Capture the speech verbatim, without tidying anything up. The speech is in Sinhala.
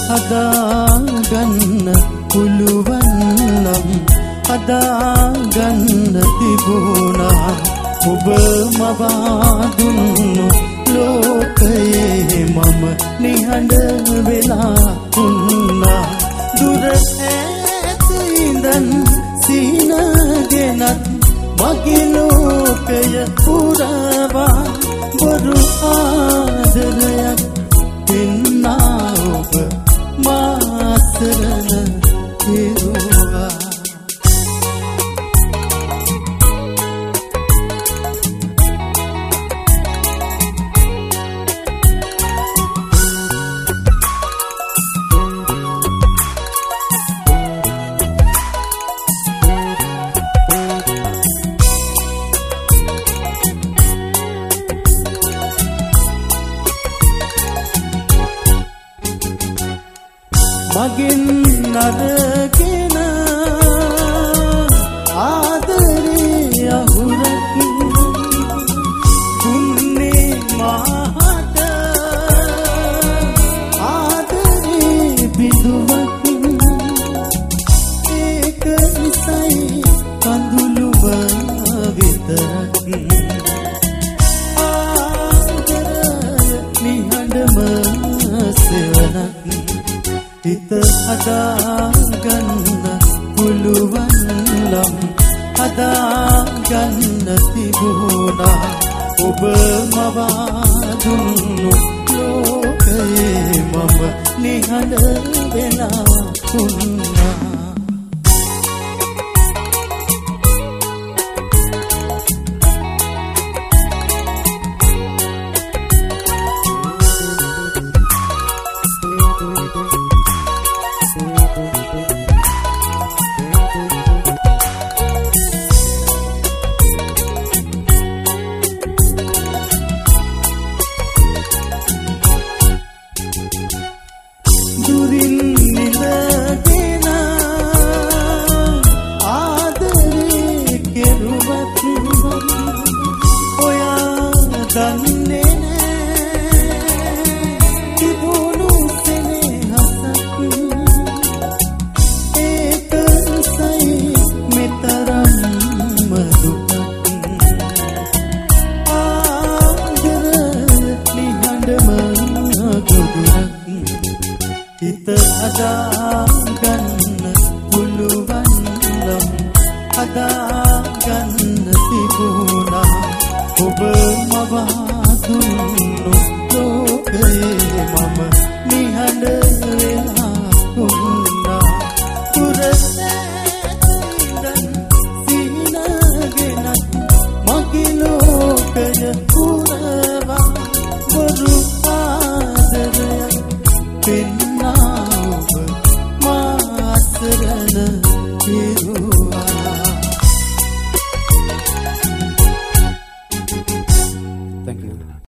හදාගන්න පුළුවන් නම් හදාගන්න තිබුණා ඔබ මවා දුන්නු ලෝකයේ මම නිහඬ වෙලා වුණා දුර ඈත ඉඳන් සීනගෙනත් මගේ ලෝකය පුරවා බොරු ආදරයක් දෙන්නා ඔබ මාසරන කෙරුවා මගෙන් නරගෙන ආදරේ අහුරක් දුන්නේ මහට ආදරේ බිඳුවක් ඒක නිසයි කඳුළුව විතරක් ආදරය නිහඬම සෙවනක් හිත හදාගන්න පුළුවන් නම් හදාගන්න තිබුණා ඔබ මවා දුන්නු ලෝකයේ මම නිහඬ වෙලා වුණා දුරින් නිලගෙන ආදරේ කෙරුවත් ඔයා දන්නේ නෑ තිබුණු සෙනෙහසක් ඒක නිසයි මෙතරම්ම දුකක් ආදරය නිහඬම ගොදුරක් හිත හදා